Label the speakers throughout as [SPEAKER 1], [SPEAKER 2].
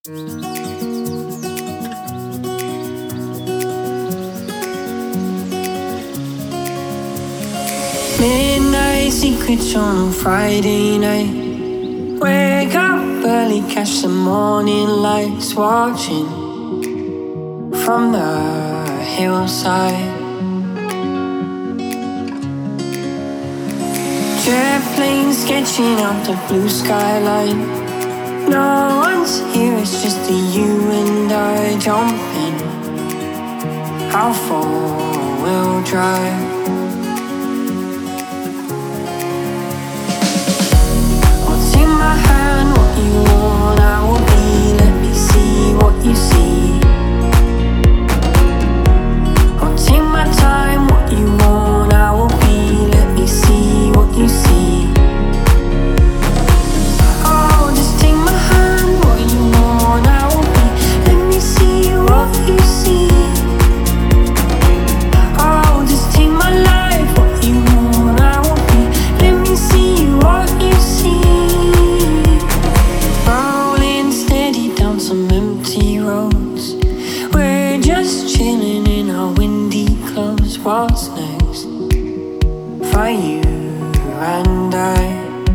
[SPEAKER 1] Midnight secrets on a Friday night. Wake up early, catch the morning lights, watching from the hillside. Jet planes sketching out the blue skyline. No one's here, it's just the you and I jumping. How far we'll drive. My hand, what you want, I will be. Let me see what you see. I'll take my time, what you want, I will be. Let me see what you see. Oh, just take my hand, what you want, I will be. Let me see what you see. Oh, just take my life, what you want, I will be. Let me see what you see. Some empty roads. We're just chilling in our windy clothes. What's next for you and I?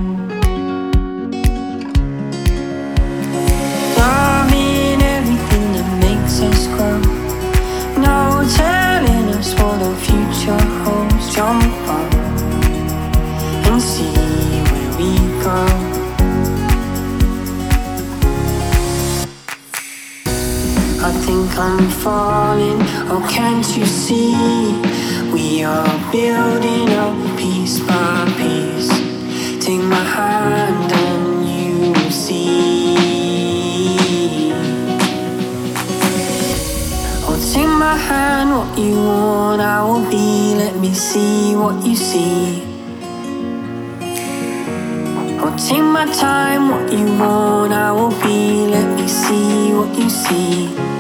[SPEAKER 1] Loving everything that makes us grow. No telling us what the future holds. Jump up and see where we go. I think I'm falling, oh can't you see? We are building up piece by piece. Take my hand and you will see. Oh take my hand, what you want I will be. Let me see what you see. Oh take my time, what you want I will be. Let me see what you see.